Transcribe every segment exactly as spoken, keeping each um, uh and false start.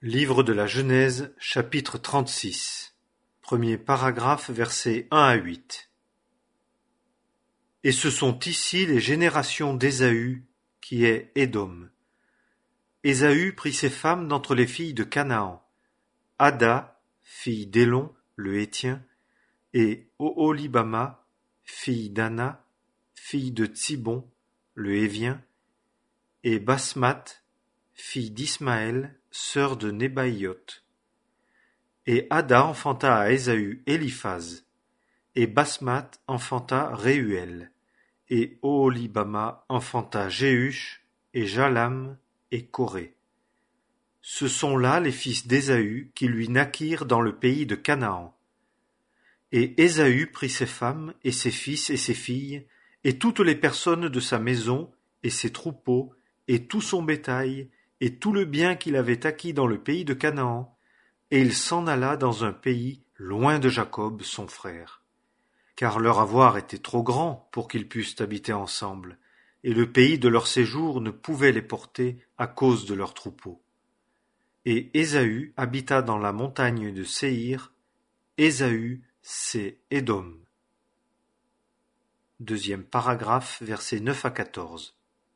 Livre de la Genèse, chapitre trente-six, premier paragraphe, versets un à huit. Et ce sont ici les générations d'Ésaü, qui est Édom. Ésaü prit ses femmes d'entre les filles de Canaan, Ada, fille d'Élon, le Héthien, et Oholibama, fille d'Ana, fille de Tsibon, le Hévien, et Basmath, fille d'Ismaël, sœur de Nebaïoth. Et Ada enfanta à Ésaü Éliphaz, et Basmath enfanta Réuel, et Oholibama enfanta Jéhush, et Jalam, et Coré. Ce sont là les fils d'Ésaü qui lui naquirent dans le pays de Canaan. Et Ésaü prit ses femmes, et ses fils, et ses filles, et toutes les personnes de sa maison, et ses troupeaux, et tout son bétail, et tout le bien qu'il avait acquis dans le pays de Canaan, et il s'en alla dans un pays loin de Jacob, son frère. Car leur avoir était trop grand pour qu'ils pussent habiter ensemble, et le pays de leur séjour ne pouvait les porter à cause de leurs troupeaux. Et Ésaü habita dans la montagne de Séhir. Ésaü, c'est Édom. Deuxième paragraphe, versets neuf à quatorze.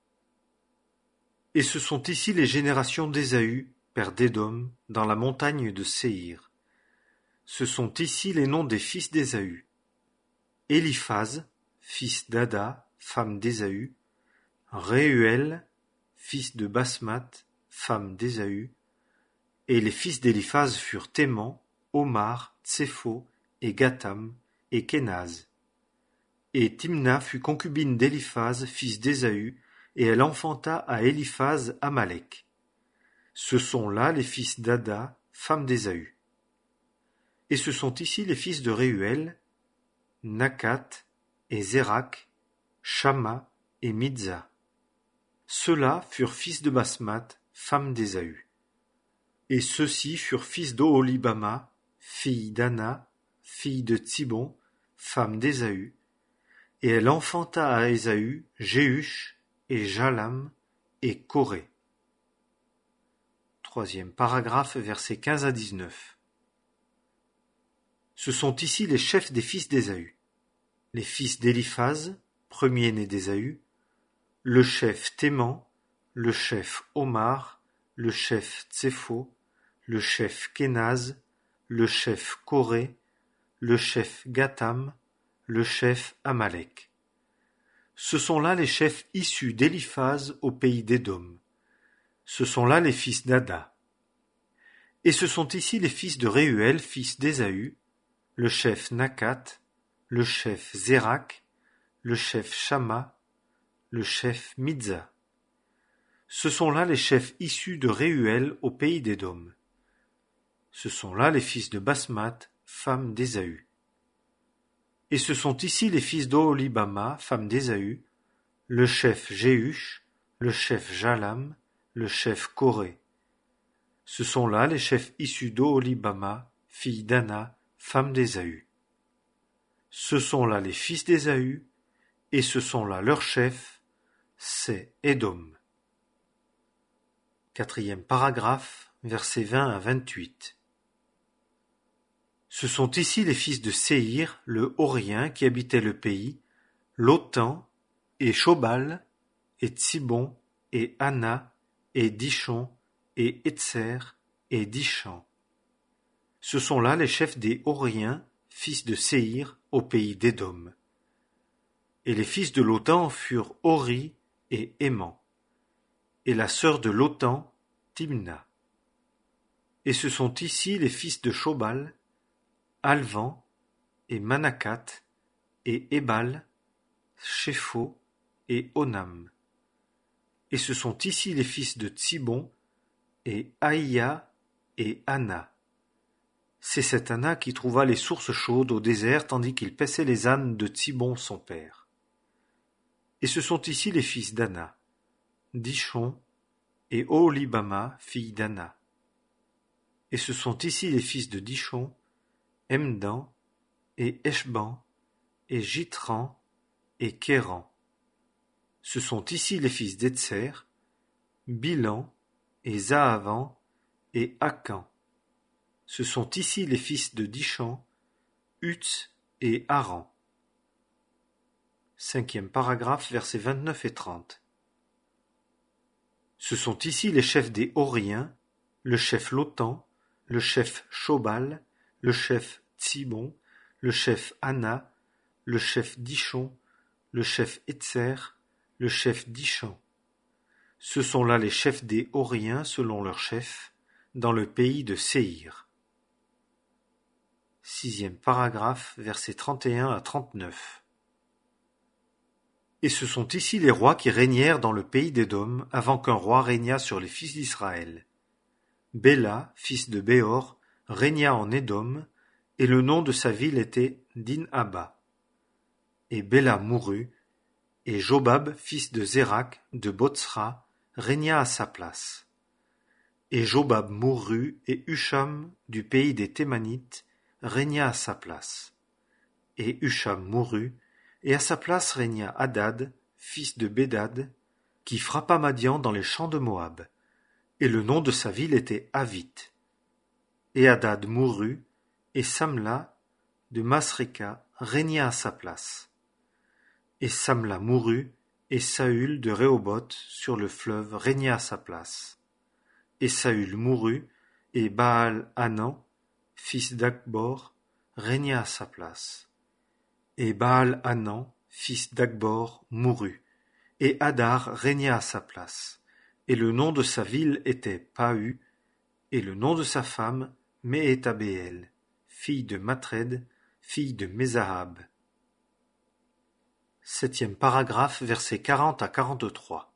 Et ce sont ici les générations d'Ésaü, père d'Édom, dans la montagne de Séhir. Ce sont ici les noms des fils d'Ésaü. Éliphaz, fils d'Ada, femme d'Ésaü, Réuel, fils de Basmath, femme d'Ésaü, et les fils d'Éliphaz furent Théman, Omar, Tsépho, et Gatam, et Kénaz. Et Timna fut concubine d'Éliphaz, fils d'Ésaü, et elle enfanta à Éliphaz Amalek. Ce sont là les fils d'Ada, femme d'Ésaü. Et ce sont ici les fils de Réuel, Nakat, et Zérak, Shama, et Midza. Ceux-là furent fils de Basmath, femme d'Ésaü. Et ceux-ci furent fils d'Oholibama, fille d'Ana, fille de Tsibon, femme d'Ésaü, et elle enfanta à Ésaü Jéhush, et Jalam, et Coré. Troisième paragraphe, versets quinze à dix-neuf. Ce sont ici les chefs des fils d'Ésaü. Les fils d'Éliphaz, premier-né d'Ésaü, le chef Théman, le chef Omar, le chef Tsépho, le chef Kénaz, le chef Coré, le chef Gatam, le chef Amalek. Ce sont là les chefs issus d'Éliphaz au pays d'Édom. Ce sont là les fils d'Ada. Et ce sont ici les fils de Réuel, fils d'Ésaü, le chef Nakat, le chef Zérak, le chef Shama, le chef Midza. Ce sont là les chefs issus de Réuel au pays d'Édom. Ce sont là les fils de Basmath, femme d'Ésaü. Et ce sont ici les fils d'Oholibama, femme d'Ésaü, le chef Jéhush, le chef Jalam, le chef Coré. Ce sont là les chefs issus d'Oholibama, fille d'Ana, femme d'Ésaü. Ce sont là les fils d'Ésaü, et ce sont là leurs chefs, c'est Édom. Quatrième paragraphe, versets vingt à vingt-huit. Ce sont ici les fils de Séhir, le Horien, qui habitait le pays, Lotan, et Shobal, et Tsibon, et Ana, et Dishon, et Etzer, et Dishan. Ce sont là les chefs des Horiens, fils de Séhir, au pays d'Édom. Et les fils de Lotan furent Hori et Héman, et la sœur de Lotan, Timna. Et ce sont ici les fils de Shobal, Alvan, et Manakat, et Ébal, Shépho, et Onam. Et ce sont ici les fils de Tsibon, et Aïa, et Ana. C'est cette Ana qui trouva les sources chaudes au désert tandis qu'il paissait les ânes de Tsibon son père. Et ce sont ici les fils d'Ana, Dishon, et Oholibama, fille d'Ana. Et ce sont ici les fils de Dishon, Emdan, et Eshban, et Jitran, et Kéran. Ce sont ici les fils d'Etzer, Bilan, et Zahavan, et Akan. Ce sont ici les fils de Dishan, Uts et Aran. Cinquième paragraphe, versets vingt-neuf et trente. Ce sont ici les chefs des Horiens, le chef Lotan, le chef Shobal, le chef Tsibon, le chef Anna, le chef Dishon, le chef Etzer, le chef Dishan. Ce sont là les chefs des Horiens selon leurs chefs, dans le pays de Séhir. Sixième paragraphe, versets trente et un à trente-neuf. Et ce sont ici les rois qui régnèrent dans le pays d'Édom avant qu'un roi régnât sur les fils d'Israël. Béla, fils de Béor, régna en Édom, et le nom de sa ville était Din-Haba. Et Béla mourut, et Jobab, fils de Zérak, de Botsra, régna à sa place. Et Jobab mourut, et Husham, du pays des Thémanites, régna à sa place. Et Husham mourut, et à sa place régna Hadad, fils de Bédad, qui frappa Madian dans les champs de Moab. Et le nom de sa ville était Avith. Et Hadad mourut, et Samla, de Masréka, régna à sa place. Et Samla mourut, et Saül de Rehoboth, sur le fleuve, régna à sa place. Et Saül mourut, et Baal-Hanan, fils d'Akbor, régna à sa place. Et Baal-Hanan, fils d'Akbor, mourut, et Hadar régna à sa place. Et le nom de sa ville était Pahu, et le nom de sa femme, Mehétabéel, fille de Matred, fille de Mézahab. Septième paragraphe, versets quarante à quarante-trois.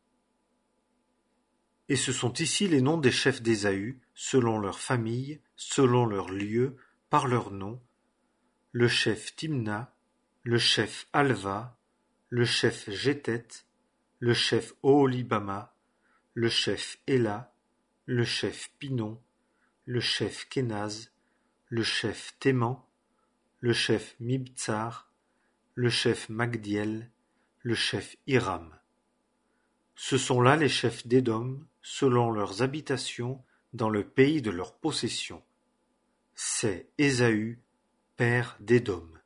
Et ce sont ici les noms des chefs d'Ésaü, selon leurs familles, selon leurs lieux, par leurs noms, le chef Timna, le chef Alva, le chef Jétet, le chef Oholibama, le chef Éla, le chef Pinon, le chef Kénaz, le chef Théman, le chef Mibtsar, le chef Magdiel, le chef Hiram. Ce sont là les chefs d'Édom, selon leurs habitations, dans le pays de leur possession. C'est Ésaü, père d'Édom.